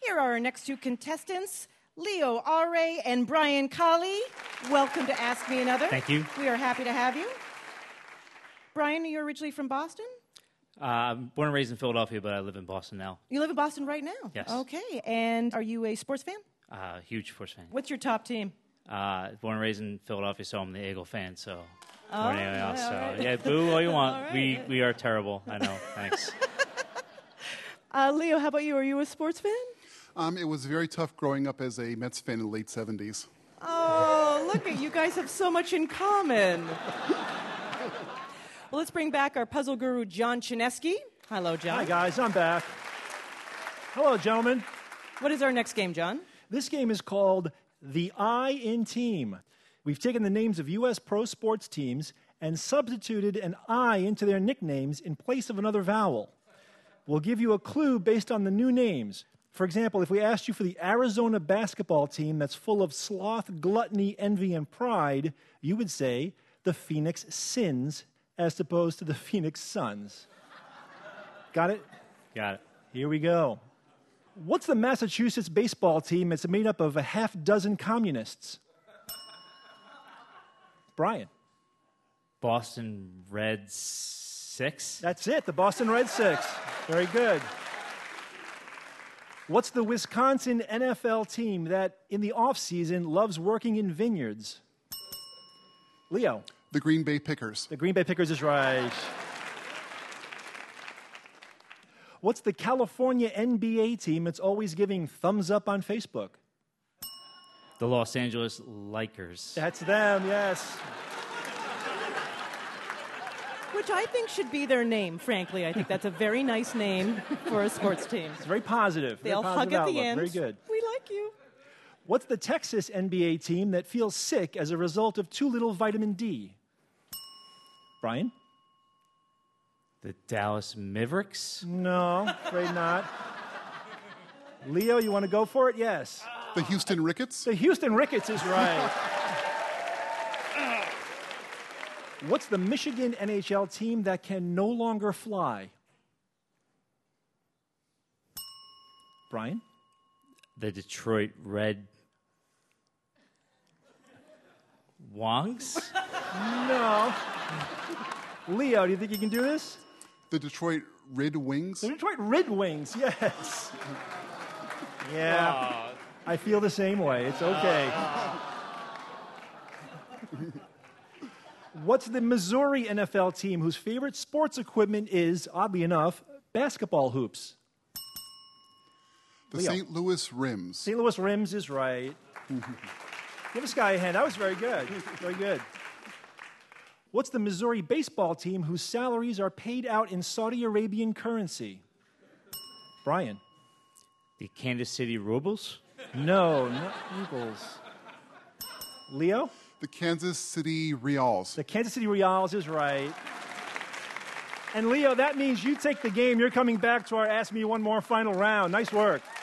Here are our next two contestants, Leo Are and Brian Colley. Welcome to Ask Me Another. Thank you. We are happy to have you. Brian, are you originally from Boston? I'm born and raised in Philadelphia, but I live in Boston now. You live in Boston right now? Yes. Okay. And are you a sports fan? Huge sports fan. What's your top team? Born and raised in Philadelphia, so I'm the Eagle fan, so Oh, more than anything else. all So right. yeah, boo all you want. All right. We are terrible. I know. Thanks. Leo, how about you? Are you a sports fan? It was very tough growing up as a Mets fan in the late 70s. Oh, look at you guys have so much in common. Well, let's bring back our puzzle guru, John Chinesky. Hello, John. Hi, guys. I'm back. Hello, gentlemen. What is our next game, John? This game is called The I in Team. We've taken the names of U.S. pro sports teams and substituted an I into their nicknames in place of another vowel. We'll give you a clue based on the new names. For example, if we asked you for the Arizona basketball team that's full of sloth, gluttony, envy, and pride, you would say the Phoenix Sins as opposed to the Phoenix Suns. Got it? Got it. Here we go. What's the Massachusetts baseball team that's made up of a half dozen communists? Brian. Boston Red 6. That's it, the Boston Red Sox. Very good. What's the Wisconsin NFL team that, in the offseason, loves working in vineyards? Leo. The Green Bay Pickers. The Green Bay Pickers is right. What's the California NBA team that's always giving thumbs up on Facebook? The Los Angeles Lakers. That's them, yes. Which I think should be their name, frankly. I think that's a very nice name for a sports team. It's very positive. They'll very hug positive at the outlook. end. Very good. We like you. What's the Texas NBA team that feels sick as a result of too little vitamin D? Brian? The Dallas Mavericks. No, afraid not. Leo, you want to go for it? Yes. The Houston Ricketts. The Houston Ricketts is right. What's the Michigan NHL team that can no longer fly? Brian? The Detroit Red Wongs. No. Leo, do you think you can do this? The Detroit Red Wings. The Detroit Red Wings, yes. Yeah, I feel the same way. It's okay. What's the Missouri NFL team whose favorite sports equipment is, oddly enough, basketball hoops? The Leo. St. Louis Rims. St. Louis Rims is right. Give this guy a hand. That was very good. Very good. What's the Missouri baseball team whose salaries are paid out in Saudi Arabian currency? Brian. The Kansas City Royals. No, not Eagles. Leo? The Kansas City Reals. The Kansas City Royals is right. And Leo, that means you take the game. You're coming back to our Ask Me One More final round. Nice work.